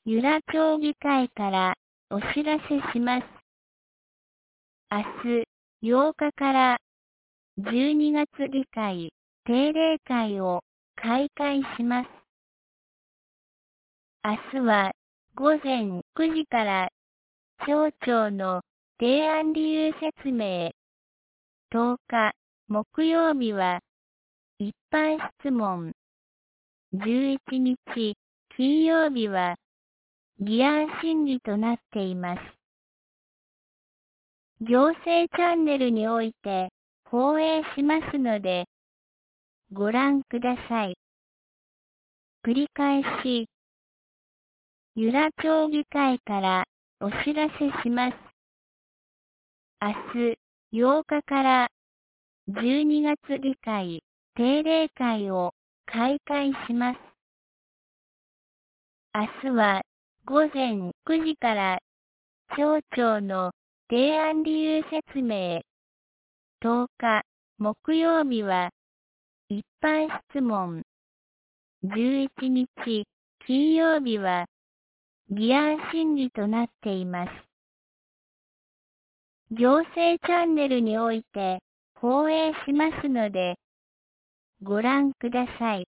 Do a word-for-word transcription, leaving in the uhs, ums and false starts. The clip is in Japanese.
由良町議会からお知らせします。明日ようかからじゅうにがつ議会定例会を開会します。明日はごぜんくじから町長の提案理由説明。とおか木曜日は一般質問。じゅういちにち金曜日は議案審議となっています。行政チャンネルにおいて放映しますのでご覧ください。繰り返し、由良町議会からお知らせします。明日ようかからじゅうにがつ議会定例会を開会します。明日はごぜんくじから町長の提案理由説明。とおか木曜日は一般質問。じゅういちにち金曜日は議案審議となっています。行政チャンネルにおいて放映しますのでご覧ください。